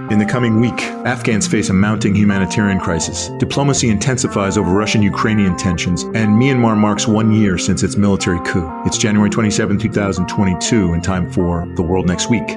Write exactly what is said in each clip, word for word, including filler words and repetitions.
In the coming week, Afghans face a mounting humanitarian crisis. Diplomacy intensifies over Russian-Ukrainian tensions, and Myanmar marks one year since its military coup. It's January twenty-seventh, two thousand twenty-two, and time for The World Next Week.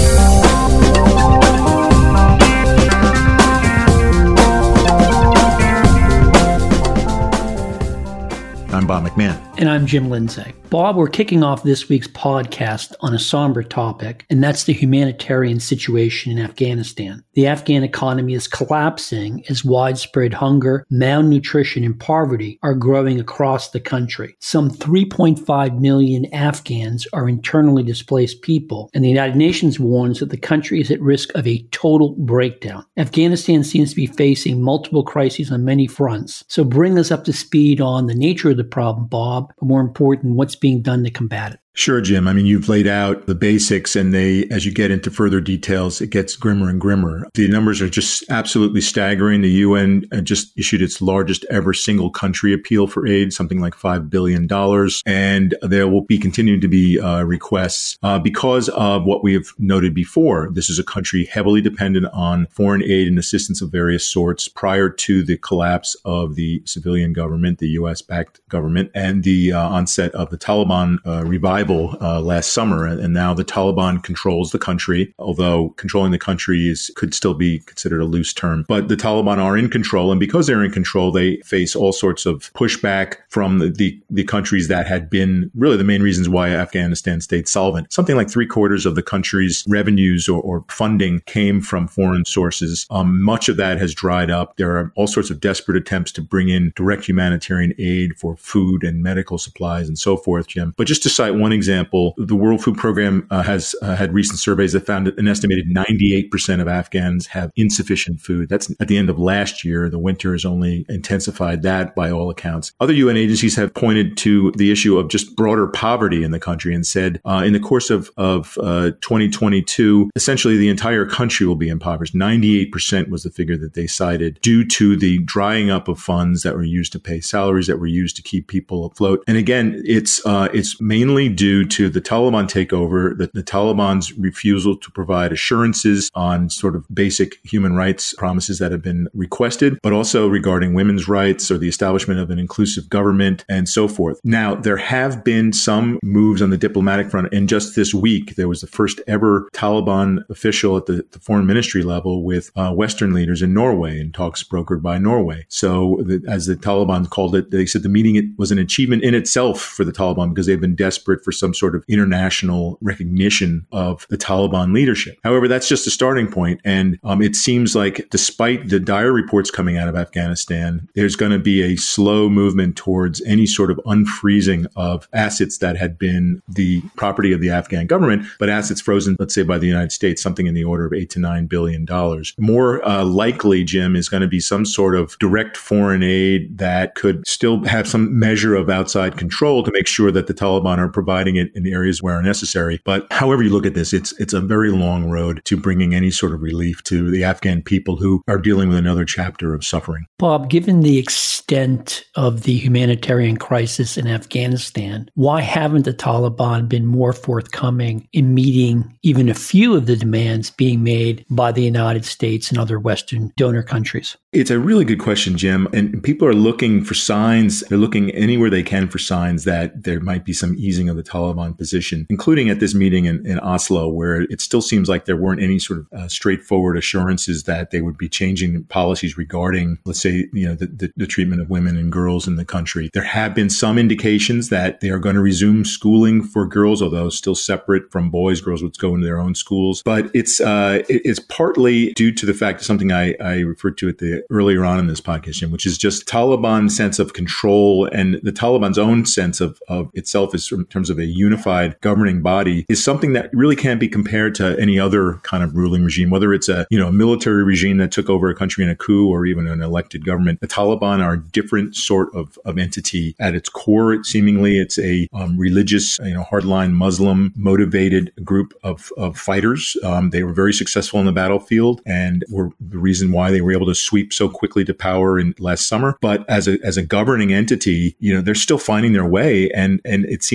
I'm Bob McMahon. And I'm Jim Lindsay. Bob, we're kicking off this week's podcast on a somber topic, and that's the humanitarian situation in Afghanistan. The Afghan economy is collapsing as widespread hunger, malnutrition, and poverty are growing across the country. Some three point five million Afghans are internally displaced people, and the United Nations warns that the country is at risk of a total breakdown. Afghanistan seems to be facing multiple crises on many fronts. So bring us up to speed on the nature of the problem, Bob, but more important, what's being done to combat it. Sure, Jim. I mean, you've laid out the basics, and they, as you get into further details, it gets grimmer and grimmer. The numbers are just absolutely staggering. The U N just issued its largest ever single country appeal for aid, something like five billion dollars. And there will be continuing to be uh, requests uh, because of what we have noted before. This is a country heavily dependent on foreign aid and assistance of various sorts prior to the collapse of the civilian government, the U S-backed government, and the uh, onset of the Taliban uh, revival Uh, last summer, and now the Taliban controls the country, although controlling the country is could still be considered a loose term. But the Taliban are in control, and because they're in control, they face all sorts of pushback from the, the, the countries that had been really the main reasons why Afghanistan stayed solvent. Something like three quarters of the country's revenues or, or funding came from foreign sources. Um, much of that has dried up. There are all sorts of desperate attempts to bring in direct humanitarian aid for food and medical supplies and so forth, Jim. But just to cite one example, the World Food Program uh, has uh, had recent surveys that found an estimated ninety-eight percent of Afghans have insufficient food. That's at the end of last year. The winter has only intensified that by all accounts. Other U N agencies have pointed to the issue of just broader poverty in the country and said uh, in the course of, of uh, twenty twenty-two, essentially the entire country will be impoverished. ninety-eight percent was the figure that they cited due to the drying up of funds that were used to pay salaries that were used to keep people afloat. And again, it's uh, it's mainly due due to the Taliban takeover, the, the Taliban's refusal to provide assurances on sort of basic human rights promises that have been requested, but also regarding women's rights or the establishment of an inclusive government and so forth. Now, there have been some moves on the diplomatic front. And just this week, there was the first ever Taliban official at the, the foreign ministry level with uh, Western leaders in Norway and talks brokered by Norway. So the, as the Taliban called it, they said the meeting it was an achievement in itself for the Taliban because they've been desperate for some sort of international recognition of the Taliban leadership. However, that's just a starting point. And um, it seems like despite the dire reports coming out of Afghanistan, there's going to be a slow movement towards any sort of unfreezing of assets that had been the property of the Afghan government, but assets frozen, let's say, by the United States, something in the order of eight to nine billion dollars. More uh, likely, Jim, is going to be some sort of direct foreign aid that could still have some measure of outside control to make sure that the Taliban are providing it in areas where necessary. But however you look at this, it's it's a very long road to bringing any sort of relief to the Afghan people who are dealing with another chapter of suffering. Bob, given the extent of the humanitarian crisis in Afghanistan, why haven't the Taliban been more forthcoming in meeting even a few of the demands being made by the United States and other Western donor countries? It's a really good question, Jim. And people are looking for signs. They're looking anywhere they can for signs that there might be some easing of the Taliban position, including at this meeting in, in Oslo, where it still seems like there weren't any sort of uh, straightforward assurances that they would be changing policies regarding, let's say, you know, the, the, the treatment of women and girls in the country. There have been some indications that they are going to resume schooling for girls, although still separate from boys. Girls would go into their own schools. But it's uh, it, it's partly due to the fact of something I, I referred to at the earlier on in this podcast, Jim, which is just Taliban's sense of control and the Taliban's own sense of, of itself is in terms of a unified governing body is something that really can't be compared to any other kind of ruling regime, whether it's a, you know, a military regime that took over a country in a coup or even an elected government. The Taliban are a different sort of, of entity at its core. Seemingly, it's a um, religious, you know, hardline Muslim motivated group of, of fighters. Um, they were very successful on the battlefield and were the reason why they were able to sweep so quickly to power in last summer. But as a as a governing entity, you know, they're still finding their way, and and it seems like they're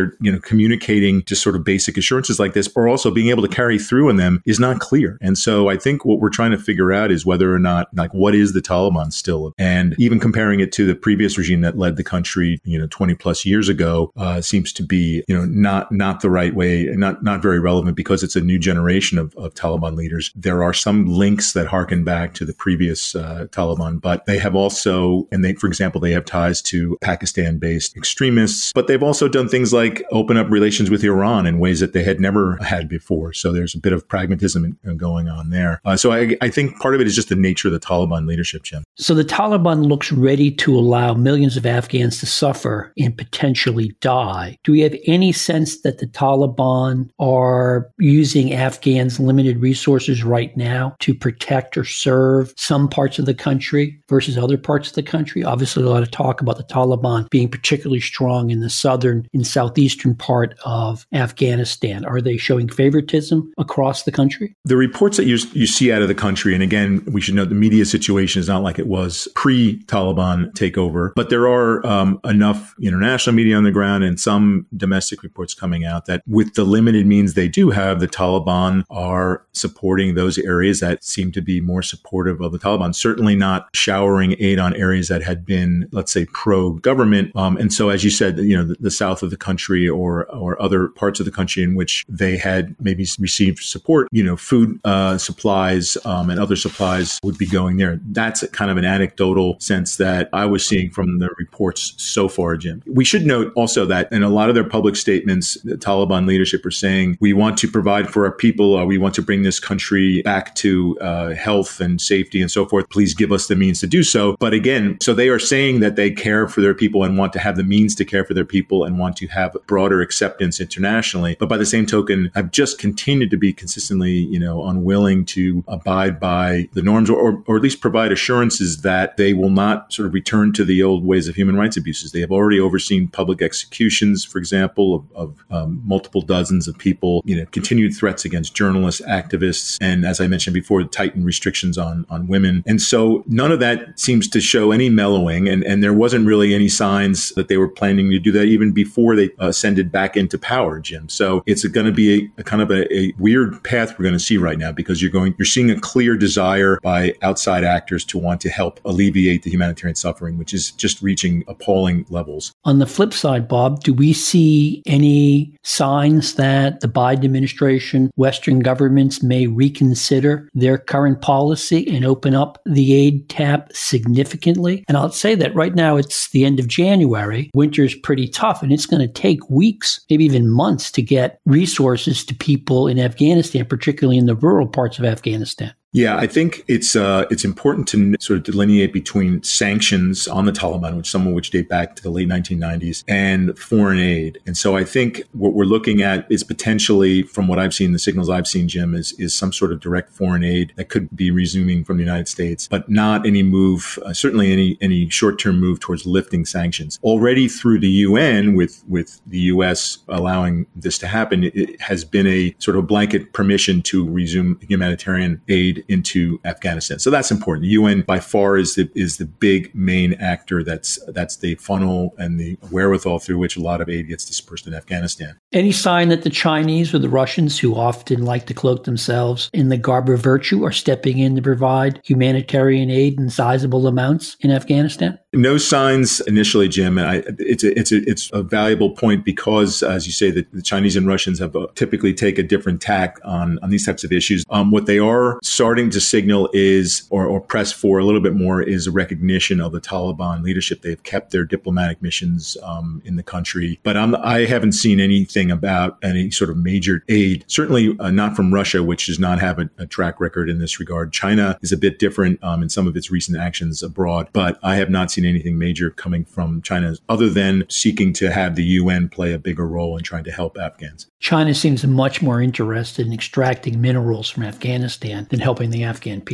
they're, you know, communicating just sort of basic assurances like this, or also being able to carry through in them is not clear. And so I think what we're trying to figure out is whether or not, like, what is the Taliban still? And even comparing it to the previous regime that led the country, you know, twenty plus years ago, uh, seems to be, you know, not not the right way, not not very relevant, because it's a new generation of, of Taliban leaders. There are some links that harken back to the previous uh, Taliban, but they have also, and they, for example, they have ties to Pakistan-based extremists, but they've also done things like open up relations with Iran in ways that they had never had before. So there's a bit of pragmatism going on there. Uh, so I, I think part of it is just the nature of the Taliban leadership, Jim. So the Taliban looks ready to allow millions of Afghans to suffer and potentially die. Do we have any sense that the Taliban are using Afghans' limited resources right now to protect or serve some parts of the country versus other parts of the country? Obviously, a lot of talk about the Taliban being particularly strong in the southern and southeastern part of Afghanistan. Are they showing favoritism across the country? The reports that you, you see out of the country, and again, we should note the media situation is not like it was pre-Taliban takeover, but there are um, enough international media on the ground and some domestic reports coming out that with the limited means they do have, the Taliban are supporting those areas that seem to be more supportive of the Taliban, certainly not showering aid on areas that had been, let's say, pro-government. Um, and so, as you said, you know, the, the south of the country or or other parts of the country in which they had maybe received support, you know, food uh, supplies um, and other supplies would be going there. That's a kind of an anecdotal sense that I was seeing from the reports so far, Jim. We should note also that in a lot of their public statements, the Taliban leadership are saying, we want to provide for our people, uh, we want to bring this country back to uh, health and safety and so forth. Please give us the means to do so. But again, so they are saying that they care for their people and want to have the means to care for their people and want to have broader acceptance internationally. But by the same token, have just continued to be consistently, you know, unwilling to abide by the norms or, or at least provide assurances that they will not sort of return to the old ways of human rights abuses. They have already overseen public executions, for example, of, of um, multiple dozens of people, you know, continued threats against journalists, activists, and as I mentioned before, tightened restrictions on, on women. And so none of that seems to show any mellowing. And, and there wasn't really any signs that they were planning to do that even before they uh, ascended back into power, Jim. So it's going to be a, a kind of a, a weird path we're going to see right now, because you're going, you're seeing a clear desire by outside actors to want to help alleviate the humanitarian suffering, which is just reaching appalling levels. On the flip side, Bob, do we see any signs that the Biden administration, Western governments may reconsider their current policy and open up the aid tap significantly? And I'll say that right now it's the end of January. Winter's pretty tough, and it's going to take weeks, maybe even months, to get resources to people in Afghanistan, particularly in the rural parts of Afghanistan. Yeah, I think it's uh, it's important to sort of delineate between sanctions on the Taliban, which some of which date back to the late nineteen nineties, and foreign aid. And so I think what we're looking at is potentially, from what I've seen, the signals I've seen, Jim, is is some sort of direct foreign aid that could be resuming from the United States, but not any move, uh, certainly any any short-term move towards lifting sanctions. Already through the U N, with with the U S allowing this to happen, it has been a sort of blanket permission to resume humanitarian aid into Afghanistan. So that's important. The U N by far is the is the big main actor. That's that's the funnel and the wherewithal through which a lot of aid gets dispersed in Afghanistan. Any sign that the Chinese or the Russians, who often like to cloak themselves in the garb of virtue, are stepping in to provide humanitarian aid in sizable amounts in Afghanistan? No signs initially, Jim. And I, it's a, it's a, it's a valuable point because, as you say, that the Chinese and Russians have uh, typically take a different tack on, on these types of issues. Um, what they are starting to signal is, or, or press for a little bit more, is a recognition of the Taliban leadership. They've kept their diplomatic missions um, in the country, but I'm, I haven't seen anything about any sort of major aid. Certainly uh, not from Russia, which does not have a, a track record in this regard. China is a bit different um, in some of its recent actions abroad, but I have not seen anything major coming from China other than seeking to have the U N play a bigger role in trying to help Afghans. China seems much more interested in extracting minerals from Afghanistan than helping the Afghan people.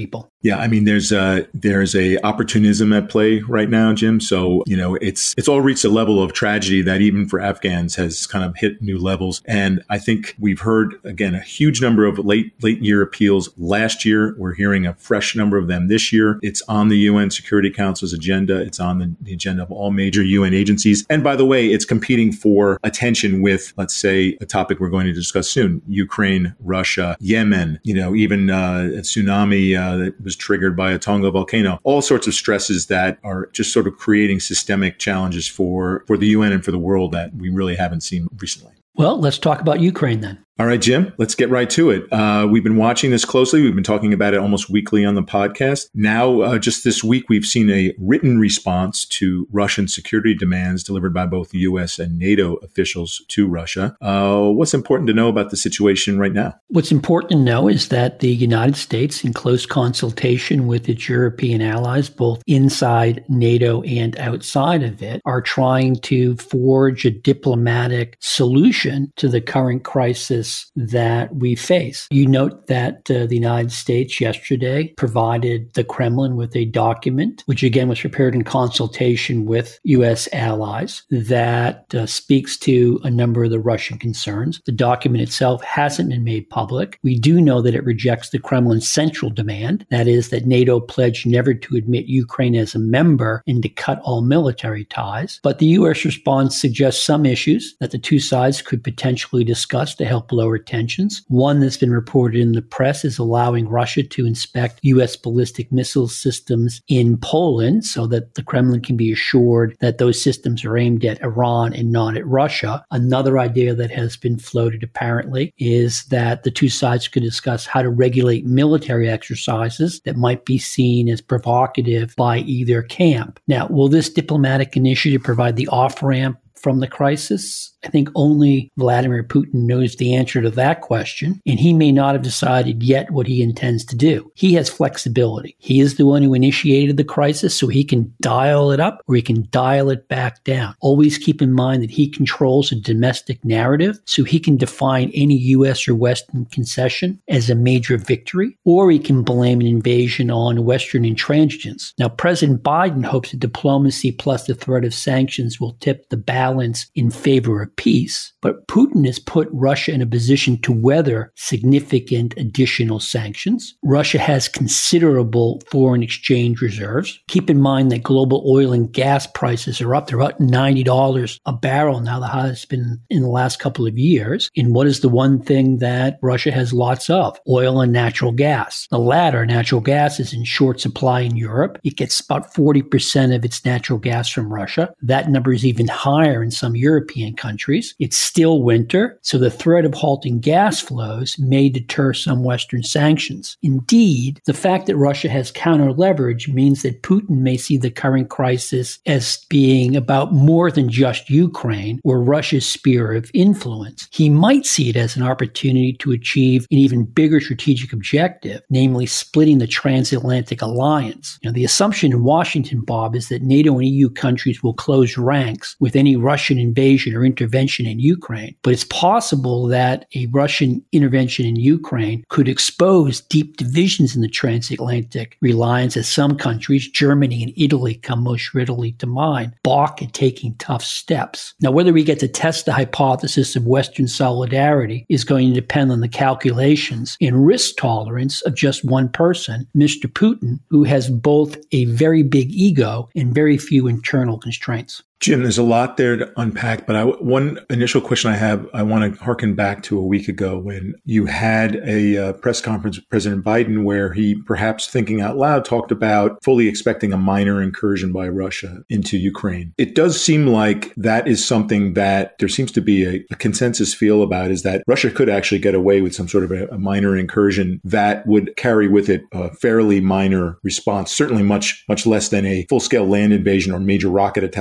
Yeah, I mean, there's a, there's a opportunism at play right now, Jim. So, you know, it's it's all reached a level of tragedy that even for Afghans has kind of hit new levels. And I think we've heard, again, a huge number of late late year appeals last year. We're hearing a fresh number of them this year. It's on the U N Security Council's agenda. It's on the, the agenda of all major U N agencies. And by the way, it's competing for attention with, let's say, a topic we're going to discuss soon: Ukraine, Russia, Yemen, you know, even uh, a tsunami uh, that was triggered by a Tonga volcano, all sorts of stresses that are just sort of creating systemic challenges for, for the U N and for the world that we really haven't seen recently. Well, let's talk about Ukraine then. All right, Jim, let's get right to it. Uh, we've been watching this closely. We've been talking about it almost weekly on the podcast. Now, uh, just this week, we've seen a written response to Russian security demands delivered by both U S and NATO officials to Russia. Uh, what's important to know about the situation right now? What's important to know is that the United States, in close consultation with its European allies, both inside NATO and outside of it, are trying to forge a diplomatic solution to the current crisis that we face. You note that uh, the United States yesterday provided the Kremlin with a document, which again was prepared in consultation with U S allies, that uh, speaks to a number of the Russian concerns. The document itself hasn't been made public. We do know that it rejects the Kremlin's central demand, that is, that NATO pledged never to admit Ukraine as a member and to cut all military ties. But the U S response suggests some issues that the two sides could potentially discuss to help lower tensions. One that's been reported in the press is allowing Russia to inspect U S ballistic missile systems in Poland so that the Kremlin can be assured that those systems are aimed at Iran and not at Russia. Another idea that has been floated apparently is that the two sides could discuss how to regulate military exercises that might be seen as provocative by either camp. Now, will this diplomatic initiative provide the off-ramp from the crisis? I think only Vladimir Putin knows the answer to that question, and he may not have decided yet what he intends to do. He has flexibility. He is the one who initiated the crisis, so he can dial it up or he can dial it back down. Always keep in mind that he controls a domestic narrative, so he can define any U S or Western concession as a major victory, or he can blame an invasion on Western intransigence. Now, President Biden hopes that diplomacy plus the threat of sanctions will tip the balance in favor of peace, but Putin has put Russia in a position to weather significant additional sanctions. Russia has considerable foreign exchange reserves. Keep in mind that global oil and gas prices are up. They're about ninety dollars a barrel now, the highest been in the last couple of years. And what is the one thing that Russia has lots of? Oil and natural gas. The latter, natural gas, is in short supply in Europe. It gets about forty percent of its natural gas from Russia. That number is even higher in some European countries. It's still winter, so the threat of halting gas flows may deter some Western sanctions. Indeed, the fact that Russia has counter leverage means that Putin may see the current crisis as being about more than just Ukraine or Russia's sphere of influence. He might see it as an opportunity to achieve an even bigger strategic objective, namely splitting the transatlantic alliance. Now, the assumption in Washington, Bob, is that NATO and E U countries will close ranks with any Russian invasion or intervention in Ukraine, but it's possible that a Russian intervention in Ukraine could expose deep divisions in the transatlantic reliance as some countries, Germany and Italy come most readily to mind, balk at taking tough steps. Now, whether we get to test the hypothesis of Western solidarity is going to depend on the calculations and risk tolerance of just one person, Mister Putin, who has both a very big ego and very few internal constraints. Jim, there's a lot there to unpack, but I, one initial question I have, I want to harken back to a week ago when you had a uh, press conference with President Biden where he, perhaps thinking out loud, talked about fully expecting a minor incursion by Russia into Ukraine. It does seem like that is something that there seems to be a, a consensus feel about, is that Russia could actually get away with some sort of a, a minor incursion that would carry with it a fairly minor response, certainly much, much less than a full-scale land invasion or major rocket attacks on Ukraine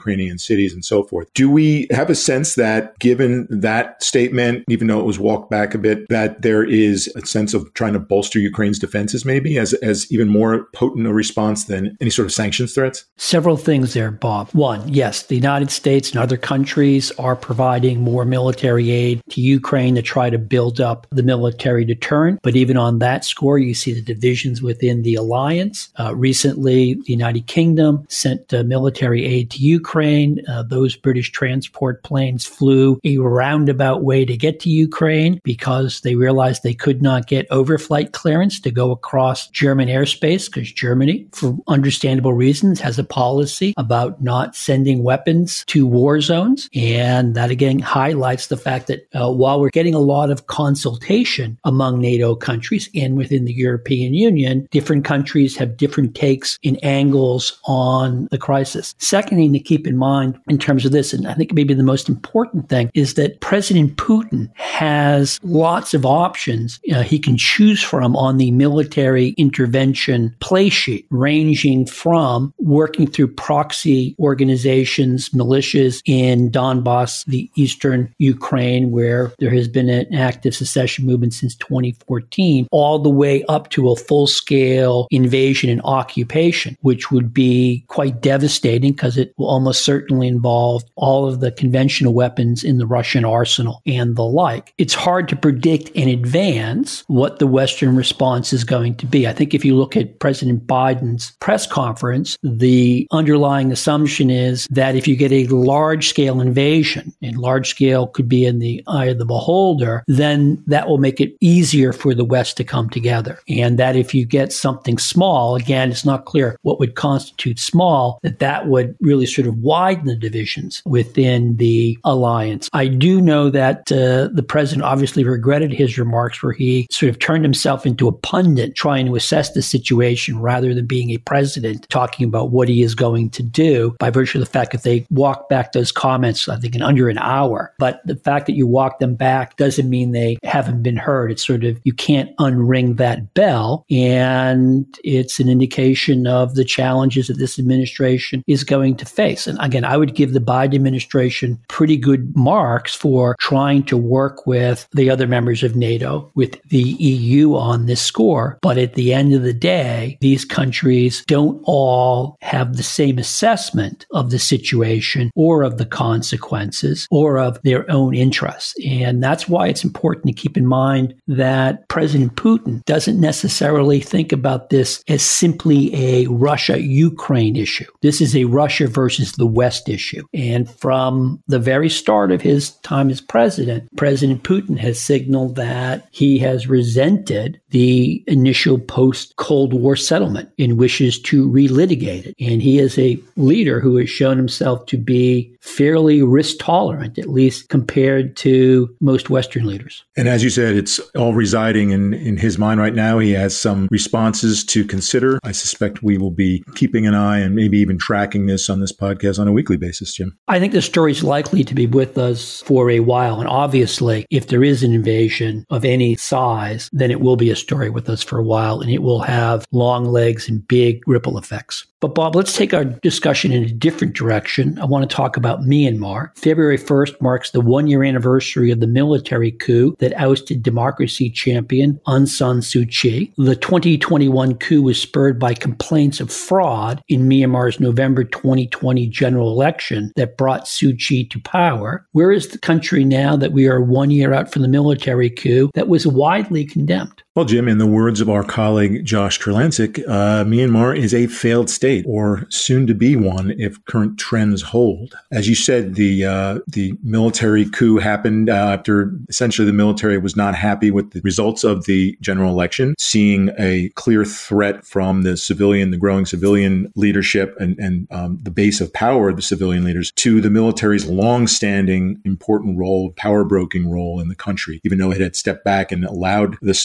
Ukrainian cities and so forth. Do we have a sense that given that statement, even though it was walked back a bit, that there is a sense of trying to bolster Ukraine's defenses maybe as, as even more potent a response than any sort of sanctions threats? Several things there, Bob. One, yes, the United States and other countries are providing more military aid to Ukraine to try to build up the military deterrent. But even on that score, you see the divisions within the alliance. Uh, recently, the United Kingdom sent uh, military aid to Ukraine. Uh, those British transport planes flew a roundabout way to get to Ukraine because they realized they could not get overflight clearance to go across German airspace because Germany, for understandable reasons, has a policy about not sending weapons to war zones. And that again highlights the fact that uh, while we're getting a lot of consultation among NATO countries and within the European Union, different countries have different takes and angles on the crisis. Second thing to keep in mind in terms of this, and I think maybe the most important thing, is that President Putin has lots of options uh, he can choose from on the military intervention play sheet, ranging from working through proxy organizations, militias in Donbass, the eastern Ukraine, where there has been an active secession movement since twenty fourteen, all the way up to a full-scale invasion and occupation, which would be quite devastating because it will almost certainly involve all of the conventional weapons in the Russian arsenal and the like. It's hard to predict in advance what the Western response is going to be. I think if you look at President Biden's press conference, the underlying assumption is that if you get a large-scale invasion, and large-scale could be in the eye of the beholder, then that will make it easier for the West to come together. And that if you get something small, again, it's not clear what would constitute small, that that would really sort of widen the divisions within the alliance. I do know that uh, the president obviously regretted his remarks where he sort of turned himself into a pundit trying to assess the situation rather than being a president talking about what he is going to do, by virtue of the fact that they walked back those comments, I think, in under an hour. But the fact that you walk them back doesn't mean they haven't been heard. It's sort of, you can't unring that bell. And it's an indication of the challenges that this administration is going to face. And again, I would give the Biden administration pretty good marks for trying to work with the other members of NATO, with the E U on this score. But at the end of the day, these countries don't all have the same assessment of the situation or of the consequences or of their own interests. And that's why it's important to keep in mind that President Putin doesn't necessarily think about this as simply a Russia-Ukraine issue. This is a Russia versus the West issue. And from the very start of his time as president, President Putin has signaled that he has resented the initial post-Cold War settlement and wishes to relitigate it. And he is a leader who has shown himself to be fairly risk tolerant, at least compared to most Western leaders. And as you said, it's all residing in, in his mind right now. He has some responses to consider. I suspect we will be keeping an eye and maybe even tracking this on this podcast on a weekly basis, Jim. I think the story is likely to be with us for a while. And obviously, if there is an invasion of any size, then it will be a story with us for a while, and it will have long legs and big ripple effects. But Bob, let's take our discussion in a different direction. I want to talk about Myanmar. February first marks the one-year anniversary of the military coup that ousted democracy champion Aung San Suu Kyi. The twenty twenty-one coup was spurred by complaints of fraud in Myanmar's November twenty twenty general election that brought Suu Kyi to power. Where is the country now that we are one year out from the military coup that was widely condemned? Well, Jim, in the words of our colleague Josh Kurlansik, uh, Myanmar is a failed state, or soon to be one if current trends hold. As you said, the uh, the military coup happened uh, after essentially the military was not happy with the results of the general election, seeing a clear threat from the civilian, the growing civilian leadership and, and um, the base of power of the civilian leaders to the military's longstanding important role, power broking role in the country, even though it had stepped back and allowed the civilian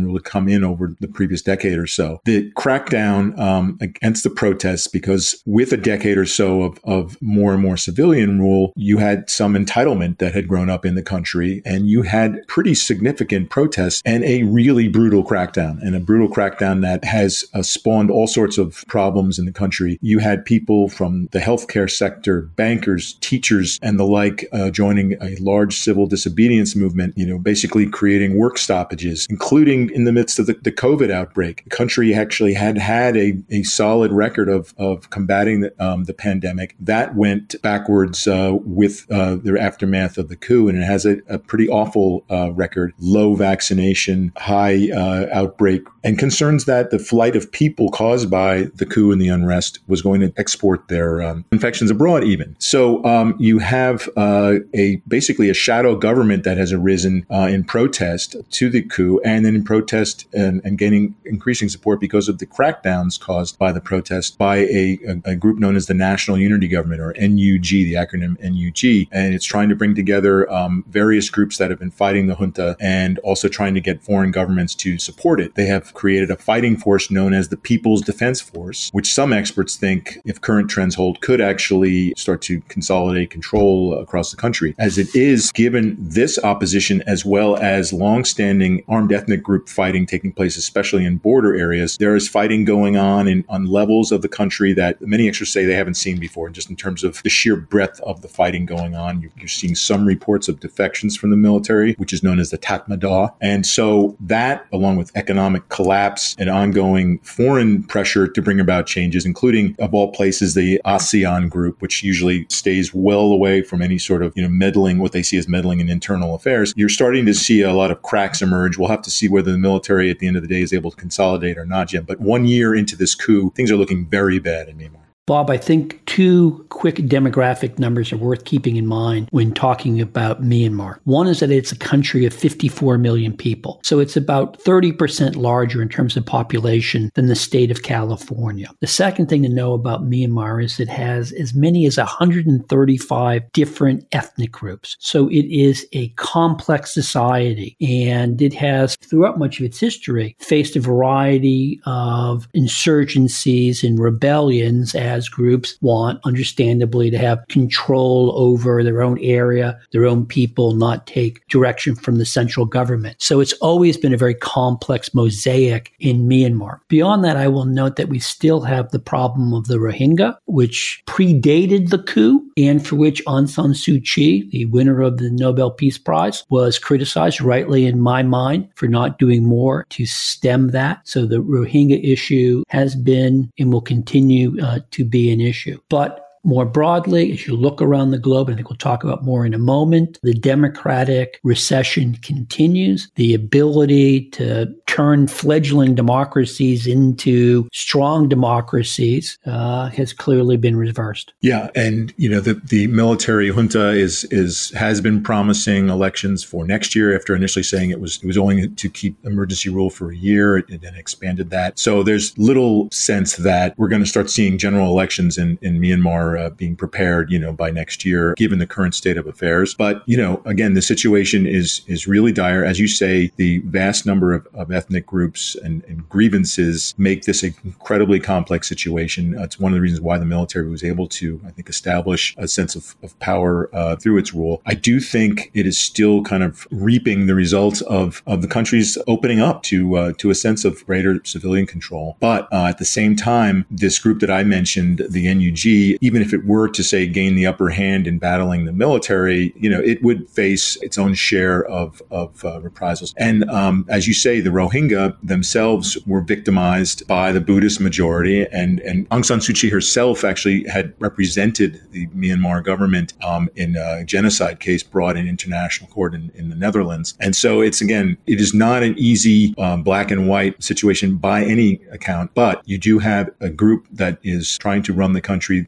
civilian rule to come in over the previous decade or so. The crackdown um, against the protests, because with a decade or so of, of more and more civilian rule, you had some entitlement that had grown up in the country, and you had pretty significant protests and a really brutal crackdown, and a brutal crackdown that has uh, spawned all sorts of problems in the country. You had people from the healthcare sector, bankers, teachers, and the like uh, joining a large civil disobedience movement, you know, basically creating work stoppages, including in the midst of the, the COVID outbreak. The country actually had had a, a solid record of, of combating the, um, the pandemic. That went backwards uh, with uh, the aftermath of the coup, and it has a, a pretty awful uh, record. Low vaccination, high uh, outbreak, and concerns that the flight of people caused by the coup and the unrest was going to export their um, infections abroad even. So um, you have uh, a basically a shadow government that has arisen uh, in protest to the coup, and then in protest and, and gaining increasing support because of the crackdowns caused by the protest by a, a, a group known as the National Unity Government, or N U G, the acronym N U G. And it's trying to bring together um, various groups that have been fighting the junta and also trying to get foreign governments to support it. They have created a fighting force known as the People's Defense Force, which some experts think, if current trends hold, could actually start to consolidate control across the country. As it is, given this opposition as well as longstanding armed ethnic group fighting taking place, especially in border areas, there is fighting going on in, on levels of the country that many experts say they haven't seen before, just in terms of the sheer breadth of the fighting going on. You're, you're seeing some reports of defections from the military, which is known as the Tatmadaw. And so that, along with economic collapse and ongoing foreign pressure to bring about changes, including, of all places, the ASEAN group, which usually stays well away from any sort of, you know, meddling, what they see as meddling in internal affairs, you're starting to see a lot of cracks emerge. We'll have to see whether the military at the end of the day is able to consolidate or not yet. But one year into this coup, things are looking very bad in Myanmar. Bob, I think two quick demographic numbers are worth keeping in mind when talking about Myanmar. One is that it's a country of fifty-four million people. So it's about thirty percent larger in terms of population than the state of California. The second thing to know about Myanmar is it has as many as one hundred thirty-five different ethnic groups. So it is a complex society, and it has, throughout much of its history, faced a variety of insurgencies and rebellions as As groups want, understandably, to have control over their own area, their own people, not take direction from the central government. So it's always been a very complex mosaic in Myanmar. Beyond that, I will note that we still have the problem of the Rohingya, which predated the coup, and for which Aung San Suu Kyi, the winner of the Nobel Peace Prize, was criticized, rightly in my mind, for not doing more to stem that. So the Rohingya issue has been and will continue uh, to be an issue. But more broadly, as you look around the globe, and I think we'll talk about more in a moment, the democratic recession continues. The ability to turn fledgling democracies into strong democracies uh, has clearly been reversed. Yeah, and you know the, the military junta is is has been promising elections for next year after initially saying it was it was only to keep emergency rule for a year. It then expanded that. So there's little sense that we're going to start seeing general elections in in Myanmar Uh, being prepared, you know, by next year, given the current state of affairs. But, you know, again, the situation is is really dire. As you say, the vast number of, of ethnic groups and, and grievances make this an incredibly complex situation. Uh, it's one of the reasons why the military was able to, I think, establish a sense of, of power uh, through its rule. I do think it is still kind of reaping the results of, of the country's opening up to uh, to a sense of greater civilian control. But uh, at the same time, this group that I mentioned, the N U G, even if it were to, say, gain the upper hand in battling the military, you know, it would face its own share of, of uh, reprisals. And um, as you say, the Rohingya themselves were victimized by the Buddhist majority. And, and Aung San Suu Kyi herself actually had represented the Myanmar government um, in a genocide case brought in international court in, in the Netherlands. And so it's, again, it is not an easy um, black and white situation by any account, but you do have a group that is trying to run the country through uh,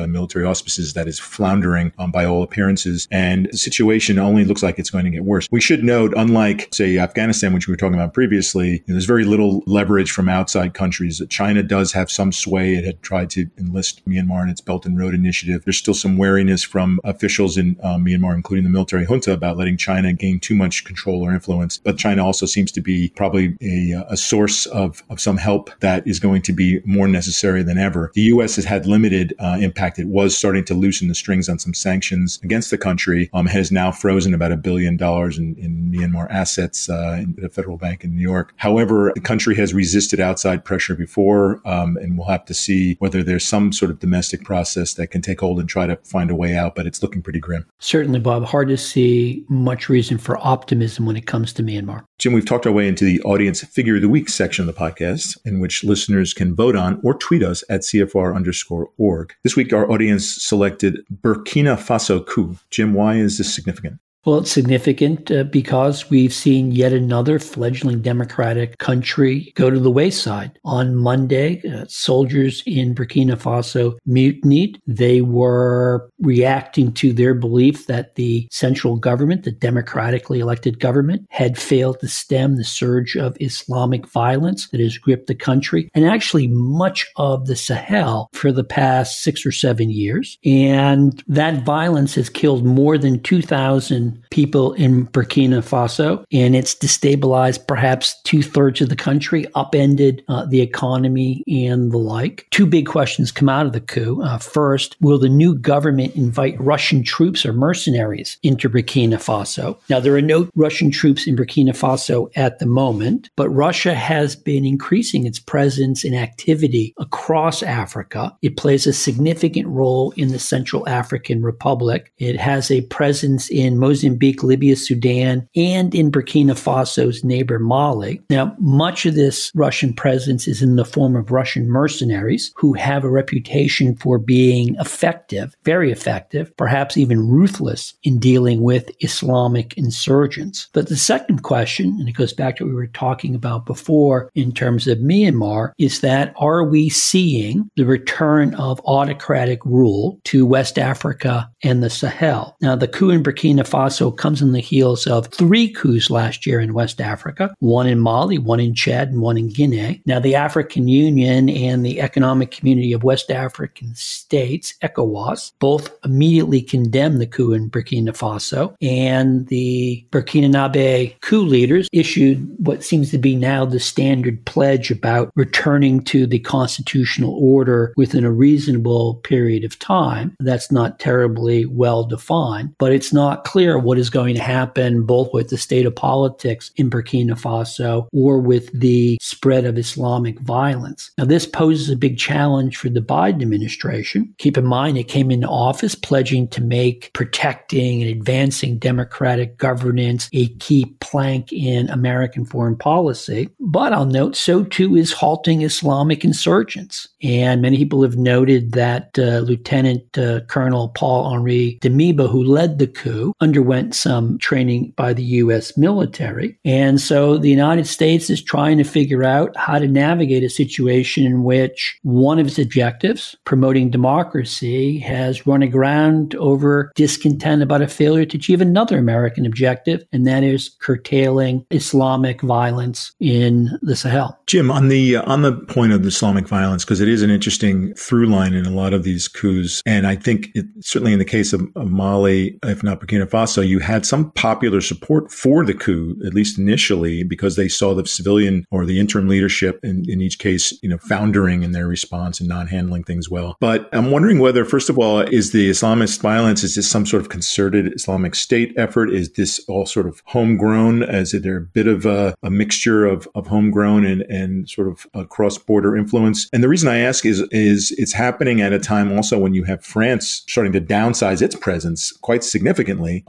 uh, military auspices that is floundering um, by all appearances. And the situation only looks like it's going to get worse. We should note, unlike, say, Afghanistan, which we were talking about previously, you know, there's very little leverage from outside countries. China does have some sway. It had tried to enlist Myanmar in its Belt and Road Initiative. There's still some wariness from officials in uh, Myanmar, including the military junta, about letting China gain too much control or influence. But China also seems to be probably a, a source of, of some help that is going to be more necessary than ever. The U S has had limited uh, impact. It was starting to loosen the strings on some sanctions against the country. Um, has now frozen about a billion dollars in, in Myanmar assets uh, in the federal bank in New York. However, the country has resisted outside pressure before, um, and we'll have to see whether there's some sort of domestic process that can take hold and try to find a way out, but it's looking pretty grim. Certainly, Bob. Hard to see much reason for optimism when it comes to Myanmar. Jim, we've talked our way into the audience figure of the week section of the podcast, in which listeners can vote on or tweet us at C F R underscore org. This week, our audience selected Burkina Faso coup. Jim, why is this significant? Well, it's significant uh, because we've seen yet another fledgling democratic country go to the wayside. On Monday, uh, soldiers in Burkina Faso mutinied. They were reacting to their belief that the central government, the democratically elected government, had failed to stem the surge of Islamic violence that has gripped the country and actually much of the Sahel for the past six or seven years. And that violence has killed more than two thousand people in Burkina Faso, and it's destabilized perhaps two-thirds of the country, upended uh, the economy and the like. Two big questions come out of the coup. Uh, first, will the new government invite Russian troops or mercenaries into Burkina Faso? Now, there are no Russian troops in Burkina Faso at the moment, but Russia has been increasing its presence and activity across Africa. It plays a significant role in the Central African Republic. It has a presence in Mozambique, Libya, Sudan, and in Burkina Faso's neighbor Mali. Now, much of this Russian presence is in the form of Russian mercenaries who have a reputation for being effective, very effective, perhaps even ruthless in dealing with Islamic insurgents. But the second question, and it goes back to what we were talking about before in terms of Myanmar, is that are we seeing the return of autocratic rule to West Africa and the Sahel? Now, the coup in Burkina Faso comes on the heels of three coups last year in West Africa, one in Mali, one in Chad, and one in Guinea. Now, the African Union and the Economic Community of West African States, ECOWAS, both immediately condemned the coup in Burkina Faso, and the Burkinabe coup leaders issued what seems to be now the standard pledge about returning to the constitutional order within a reasonable period of time. That's not terribly well defined, but it's not clear what is going to happen both with the state of politics in Burkina Faso or with the spread of Islamic violence. Now, this poses a big challenge for the Biden administration. Keep in mind, it came into office pledging to make protecting and advancing democratic governance a key plank in American foreign policy. But I'll note, so too is halting Islamic insurgents. And many people have noted that uh, Lieutenant uh, Colonel Paul-Henri Damiba, who led the coup, underwent some training by the U S military. And so the United States is trying to figure out how to navigate a situation in which one of its objectives, promoting democracy, has run aground over discontent about a failure to achieve another American objective, and that is curtailing Islamic violence in the Sahel. Jim, on the uh, on the point of Islamic violence, because it is an interesting through line in a lot of these coups, and I think it, certainly in the case of, of Mali, if not Burkina Faso, you had some popular support for the coup, at least initially, because they saw the civilian or the interim leadership in, in each case, you know, foundering in their response and not handling things well. But I'm wondering whether, first of all, is the Islamist violence, is this some sort of concerted Islamic State effort? Is this all sort of homegrown? Is there a bit of a, a mixture of, of homegrown and, and sort of a cross-border influence? And the reason I ask is, is it's happening at a time also when you have France starting to downsize its presence quite significantly. Um, and it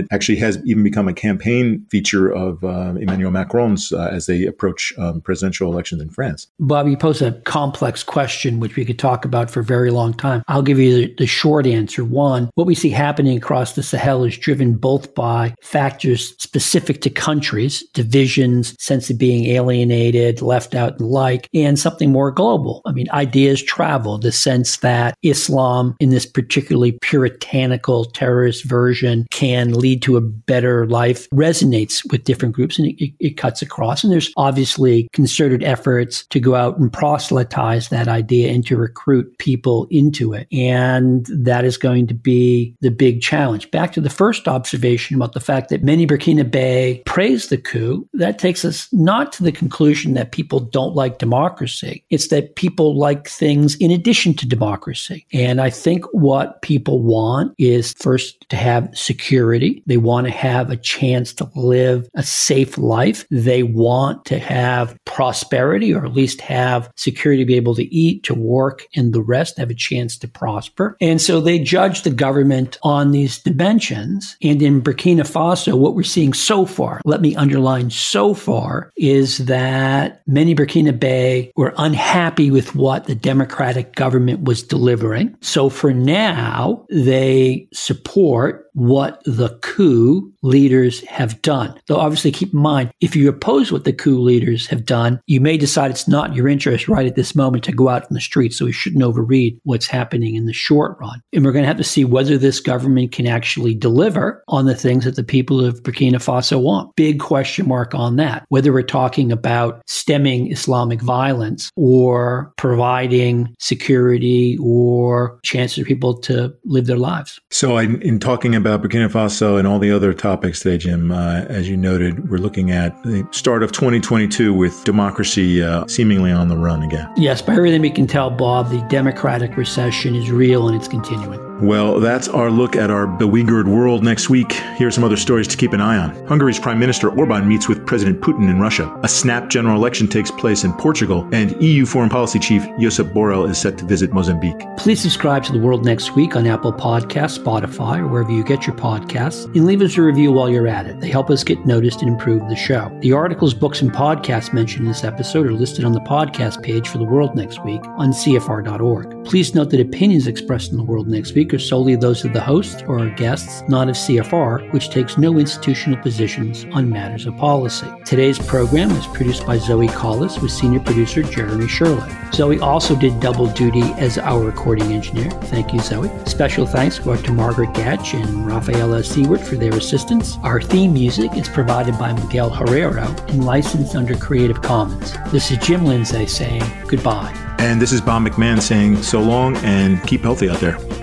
it actually has even become a campaign feature of uh, Emmanuel Macron's uh, as they approach um, presidential elections in France. Bob, you pose a complex question, which we could talk about for a very long time. I'll give you the, the short answer. One, what we see happening across the Sahel is driven both by factors specific to countries, divisions, sense of being alienated, left out and the like, and something more global. I mean, ideas travel, the sense that Islam in this particularly puritanical terrorist version can lead to a better life resonates with different groups, and it, it cuts across. And there's obviously concerted efforts to go out and proselytize that idea and to recruit people into it. And that is going to be the big challenge. Back to the first observation about the fact that many Burkinabe praise the coup, that takes us not to the conclusion that people don't like democracy. It's that people like things in addition to democracy. And I think what people want is first to have security. They want to have a chance to live a safe life. They want to have prosperity, or at least have security to be able to eat, to work, and the rest have a chance to prosper. And so they judge the government on these dimensions. And in Burkina Faso, what we're seeing so far, let me underline so far, is that many Burkinabe were unhappy with what the democratic government was delivering. So for now, they support what the coup leaders have done. Though obviously keep in mind, if you oppose what the coup leaders have done, you may decide it's not in your interest right at this moment to go out in the streets. So we shouldn't overread what's happening in the short run. And we're going to have to see whether this government can actually deliver on the things that the people of Burkina Faso want. Big question mark on that. Whether we're talking about stemming Islamic violence or providing security or chances for people to live their lives. So I, in talking about About Burkina Faso and all the other topics today, Jim, uh, as you noted, we're looking at the start of twenty twenty-two with democracy uh, seemingly on the run again. Yes, by everything we can tell, Bob, the democratic recession is real and it's continuing. Well, that's our look at our bewildered world next week. Here are some other stories to keep an eye on. Hungary's Prime Minister Orban meets with President Putin in Russia. A snap general election takes place in Portugal, and E U Foreign Policy Chief Josep Borrell is set to visit Mozambique. Please subscribe to The World Next Week on Apple Podcasts, Spotify, or wherever you get your podcasts, and leave us a review while you're at it. They help us get noticed and improve the show. The articles, books, and podcasts mentioned in this episode are listed on the podcast page for The World Next Week on C F R dot org. Please note that opinions expressed in The World Next Week are solely those of the host or our guests, not of C F R, which takes no institutional positions on matters of policy. Today's program was produced by Zoe Collis with senior producer Jeremy Sherlett. Zoe also did double duty as our recording engineer. Thank you, Zoe. Special thanks go out to Margaret Gatch and Rafaela Seward for their assistance. Our theme music is provided by Miguel Herrero and licensed under Creative Commons. This is Jim Lindsay saying goodbye. And this is Bob McMahon saying so long and keep healthy out there.